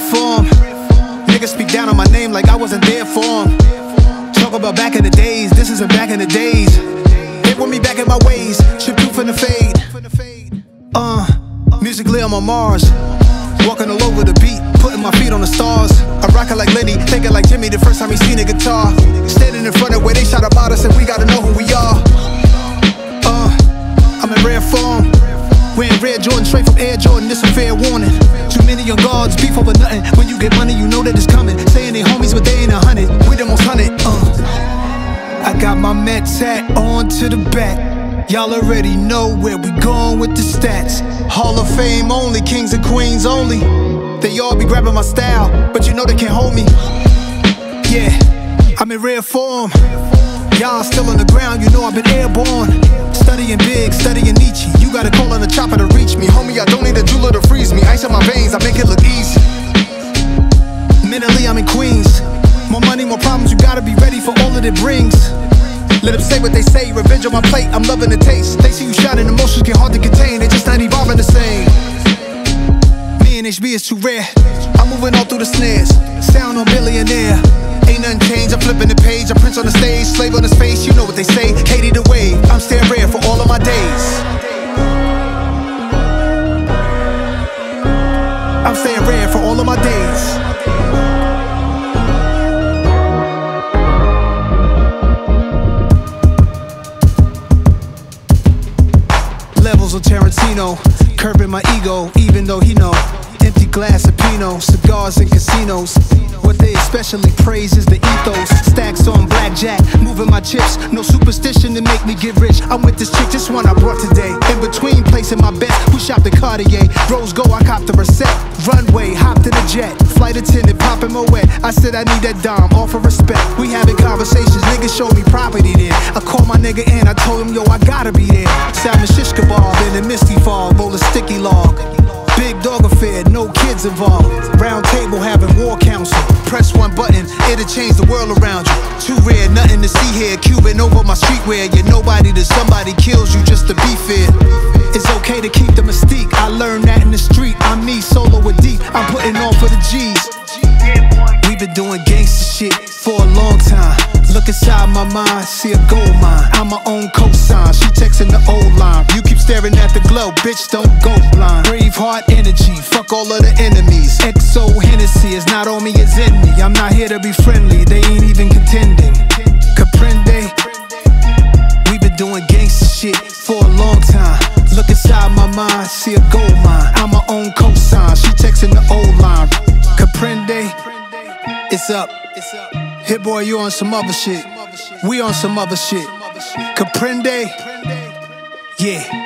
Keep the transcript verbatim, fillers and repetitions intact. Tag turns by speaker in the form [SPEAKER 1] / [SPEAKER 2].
[SPEAKER 1] form. Niggas speak down on my name like I wasn't there for them. Talk about back in the days, this isn't back in the days. They want me back in my ways, shit proof in the fade. Uh, musically I'm on Mars. Walking all over the beat, putting my feet on the stars. I rock it like Lenny, thinking like Jimmy the first time he seen a guitar. Standing in front of where they shot about us and we gotta know who we are. Uh, I'm in rare form. Wearing red Jordan straight from Air Jordan, this a fair warning. Too many young guards, beef over nothing. When you get money, you know that it's coming. Saying they homies, but they ain't a hundred. We the most hunted, uh. I got my Mets hat on to the back. Y'all already know where we going with the stats. Hall of Fame only, kings and queens only. They all be grabbing my style, but you know they can't hold me. Yeah, I'm in rare form. Y'all still on the ground, you know I've been airborne. Studying big, studying Nietzsche. You gotta call on the chopper to reach me. Homie, I don't need a jeweler to freeze me. Ice in my veins, I make it look easy. Mentally, I'm in Queens. More money, more problems, you gotta be ready for all that it brings. Let them say what they say, revenge on my plate, I'm loving the taste. They see you shining, emotions get hard to contain, they just not evolving the same. Me and H B is too rare, I'm moving all through the snares. Sound on billionaire, ain't nothing changed, I'm flipping the page. I'm Prince on the stage, slave on his face, you know what they say. Hate either way, I'm staying rare for all of my days. I'm staying rare for all of my days. Levels of Tarantino, curbing my ego, even though he know. Empty glass of Pinot, cigars in casinos. What they especially praise is the ethos. Stacks on blackjack, moving my chips. No superstition to make me get rich. I'm with this chick, this one I brought today. In between placing my bets, we shopped at Cartier. Rose Gold, I copped the Reset. Runway, hopped in a jet. Flight attendant, popping my wet. I said I need that dime, all for respect. We having conversations, niggas showed me property there. I called my nigga in, I told him, yo, I gotta be there. Salmon shish kebab in a misty fog, roll a sticky log. Big dog affair, no kids involved. Round table having war council. Press one button, it'll change the world around you. Too rare, nothing to see here. Cuban over my streetwear. You're nobody till somebody kills you just to be fair. It's okay to keep the mystique. I learned that in the street. I'm me, solo with deep. I'm putting on for the G's. We've been doing gangsta shit for a long time. Look inside my mind, see a gold mine. I'm my own cosign, she texting the old line. You keep staring at the glow, bitch, don't go blind. Braveheart energy, fuck all of the enemies. X O Hennessy is not on me, it's in me. I'm not here to be friendly, they ain't even contending. Comprende? We've been doing gangsta shit for a long time. Look inside my mind, see a gold mine. I'm my own cosign, she texting the old line. Comprende? It's up. Hit boy, you on some other shit. We on some other shit. Comprende? Yeah.